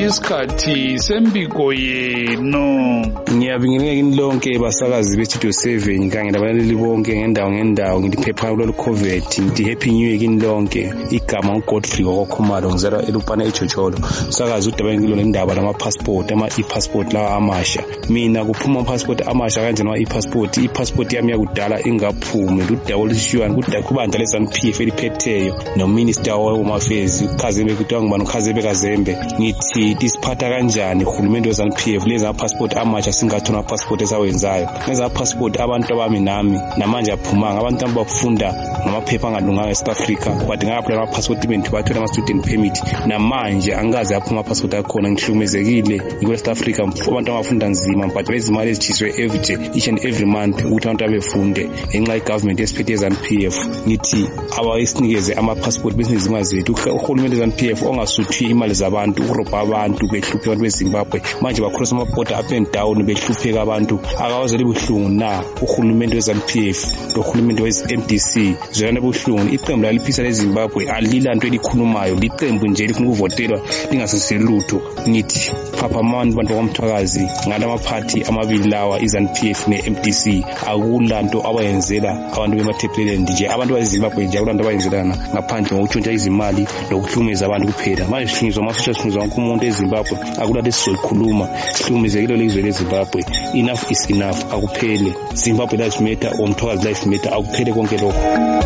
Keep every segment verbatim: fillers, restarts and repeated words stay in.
isikhathi sembiko yenu. Ngiyabingelela kini lonke basakazi be-Studio seven kanye nabalaleli bonke ngendawo ngendawo ngiliphepha kulolu COVID. Ngithi happy new year kini lonke. Igama uGodfrey waKhumalo ngizalwa eLupana eJoJolo. Sakazi udaba ngilo lendaba lama-passport ama e-passport lawa amasha. Mina kuphuma ama-passport amasha kanjani ama e-passport. I-passport yami yakudala ingaphumi. Ludaba olushiwana kudala kubandla le-Z P F eliphetheyo nominister wa-Home Affairs uKhazembe kuthiwa ngubani uKhazembe Kazembe. Ngithi isiphatha kanjani uhulumende we-Z P F leza ama-passport amasha singathona ama-passport esawenzayo. Leza ama-passport abantu abami nami namanje aphumanga abantu abafunda ngamaphepha angalunganga eSouth Africa but ngapha ama-passport ibentu bathola ama-student permit namanje angaze aphuma ama-passport akhona. Ngihlukumezekile ngikwe-South Africa abantu abafunda nzima but bezimali ezithiswe every day each and every month ukuthi abantu abefunde ngenxa ye-government esiphethe ye-Z P F. Ngithi abayisinikeze ama-passport besinezimali zethu. Uhulumende we-Z P F ongasuthi imali zabantu urobha abantu behluphe abantu beZimbabwe manje bakross ama-border up and down behlupheka abantu akawazeli buhlungu na uhulumende we-Z P Flohulumende we-M D C zwelana buhlungu. Iqembu laliphisa leZimbabwe alilanto elikhulumayo liqembu nje lifuna ukuvotelwa lingasiseli lutho. Ngithi phapha abantu bantu bakamthwakazi ngalamaphathi amabili lawa i-Z P F ne-M D C akulanto abayenzela abantu bemathepheleni nje abantu bazimbabwe nje akulanto abayenzelana ngaphandle ngokutshontsha izimali nokuhlumeza abantu kuphela. Manje sihlungizwa amasosha sihlungizwa wonke umuntu eZimbabwe akulanto esizoyikhuluma sihlumezekile lezwe leZimbabwe. Enough is enough akuphele. Zimbabwe life matter umthwakazi life matter akuphele konke lokho.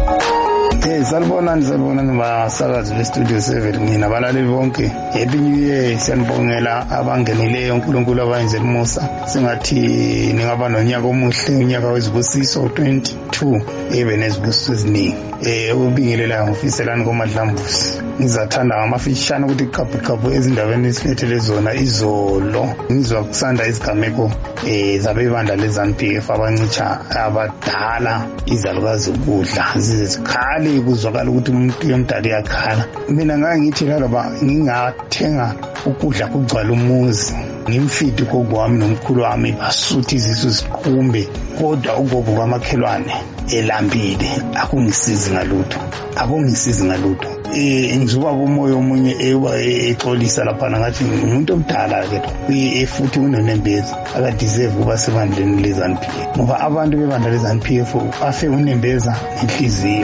Eh salibonani salibonani basakazi be-Studio seven mina balaleli bonke happy new year. Siyanibongela abangenileyo uNkulunkulu abayenzela umusa singathi ningaba nonyaka omuhle unyaka wezibusiso twenty-two ebe nezibusiso eziningi. Eh ubingelela ngofiselani koMadlambusi ngizathanda ngamafishana ukuthi iqaphu iqaphu ezindaweni esifethele zona izolo ngizwa kusanda isigameko eh zabebandla le-Z P F abancitsha abadala izalukazi ukudla zizikhali kuzwakala ukuthi umuntu yomdala yakhala. Mina ngangithi laba ngingathenga ukudla kugcwala umuzi ngimfidi gogo wami nomkhulu wami basuthi izisu ziqhumbe kodwa ugogo kwamakhelwane elambile akungisizi ngalutho akungisizi ngalutho. Eh ngizoba kumoya omunye exolisa lapha ngathi umuntu omdala ke futhi unonembezi akadeserve kuba sebandleni le-Z P F ngoba abantu bebandla le-Z P F afe unembeza inhliziyo.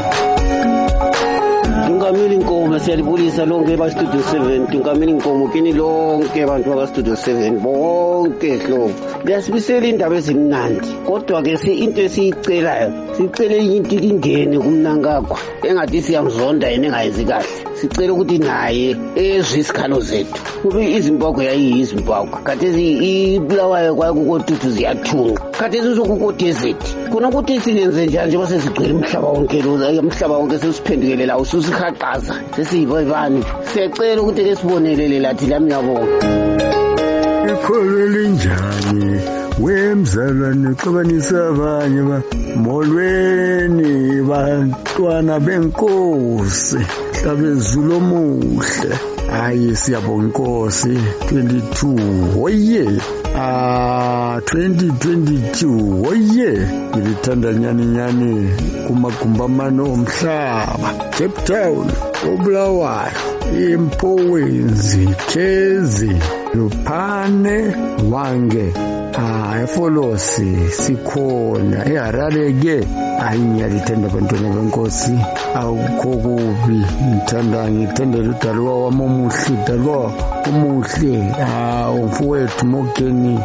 Tungameli Nkomo siyalibulisa lonke ba-Studio seven. Tungameli Nkomo kini lonke abantu baka-Studio seven bonke hlobo. Ngiyasibisela indaba ezimnandi kodwa ke si into esiyicelayo sicele into ingene kumnankakho engathi siyamzonda yena engayenzi kahle. Sicela ukuthi naye ezwe isikhalo zethu kube iZimbabwe yayiyiZimbabwe khathesi ibulawayo kwakukotutu ziyathunga khathesi uzokukodezethi khona ukuthi singenze njani nje base sigcwele umhlaba wonke lo umhlaba wonke sesiphendukele la ususihaqaza sesiyivani. Siyacela ukuthi ke sibonelele lathi lami ngiyabonga. Ikholo linjani wemzalwane xabanisa abanye ba molweni bantwana benkosi hlabezulu omuhle. Hayi siyabonga inkosi twenty-two oye ah twenty twenty-two oye ngilithanda nyani nyani kumagumbamano omhlaba Cape Town oBulawayo iMpowenzi Khezi Luphane Wange ah eFolosi sikhona eHarare ke ayingiyalithanda abantwana benkosi awukho kubi ngithanda ngithanda udalwa wami omuhle udalwa omuhle ah umfowethu Mogeni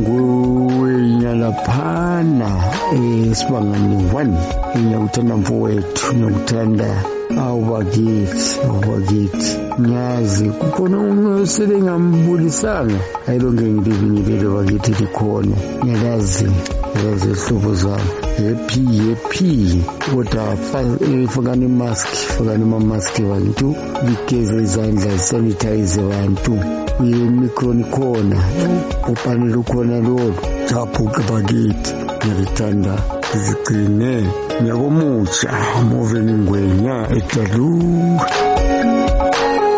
nguwenyalaphana esibangani one ngiyakuthanda mfowethu ngiyakuthanda awubakithi awubakithi nyazi kukhona umusele ngambulisanga ayilonke ngibingelele bakithi likhona ngiyalazi ngiyalazi ihlobo zami happy happy kodwa fakani mask fakani ma mask bantu ligeze izandla sanitize bantu uyemicron khona upanele khona lolo japhuka bakithi ngiyalithanda zigcine nyakomutsha moveni ngwenya eDalunga.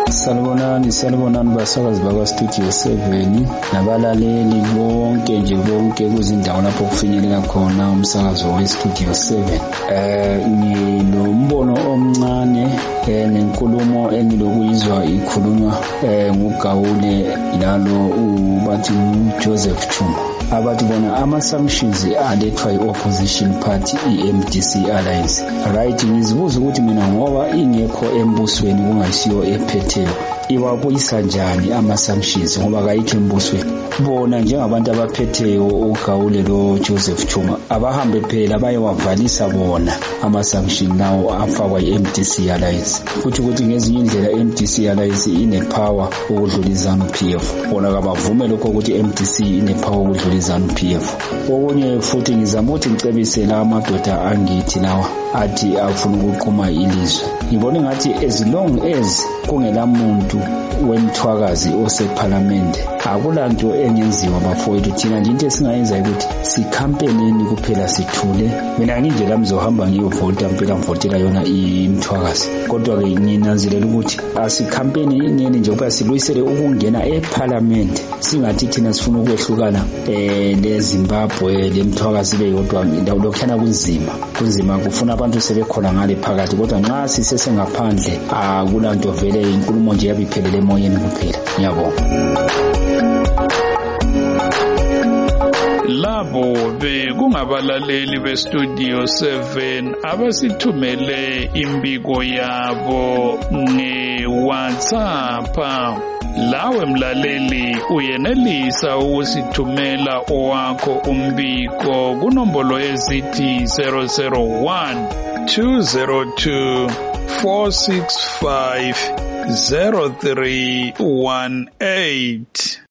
Salibonani, salibonani basakazi bakwa Studio seven nabalaleli bonke nje bonke kuzindawo lapho kufinyelela khona umsakazo we Studio seven. Eh nginombono omncane eh nenkulumo engilokuyizwa ikhulunywa eh nguGawule lalo ubathi uJoseph Chuma. Abathi bona ama-assumptions alethwa i-opposition party i-M D C Alliance. Right, ngizibuza ukuthi mina ngoba ingekho embusweni kungayisiyo ephetheyo iwabuyisa njani ama-assumptions ngoba kayikho embusweni. Bona njengabantu abaphetheyo uGawule lo Joseph Chuma abahambe phela bayewavalisa bona ama-assumption lawo afakwa i-M D C Alliance. Futhi ukuthi ngezinye indlela i-M D C Alliance ine-power ukudlulisa u-P F. Bona kabavume lokho ukuthi i-M D C ine-power ukudlulisa u-P F. Okunye futhi ngizama ukuthi ngicebise la amadoda angithi lawa athi afuna ukuqhuma ilizwe. Ngibona ngathi as long as kungela muntu wemthwakazi oseparlamente akulanto engenziwa bafowethu. Thina nje into esingayenza ukuthi sikhampenini kuphela sithule. Mina nginje la mzohamba ngiyovota impela ngivotela yona imthwakazi, kodwa ke nginanzelela ukuthi asikhampenini nje kuphela siluyisele ukungena eparlamente, singathi thina sifuna ukwehlukana eh leZimbabwe lemthwakazi beyodwa. Lokhana kunzima kunzima kufuna abantu sebekhona ngale phakathi, kodwa nxa sisese ngaphandle akulanto vele inkulumo nje yabiphelele emoyeni kuphela. Ngiyabonga. Labo bekungabalaleli beStudio seven abasithumele imbiko yabo nge-WhatsApp. Lawe mlaleli uyenelisa ukusithumela owakho umbiko kunombolo ezithi zero zero one two zero two four six five zero three one eight.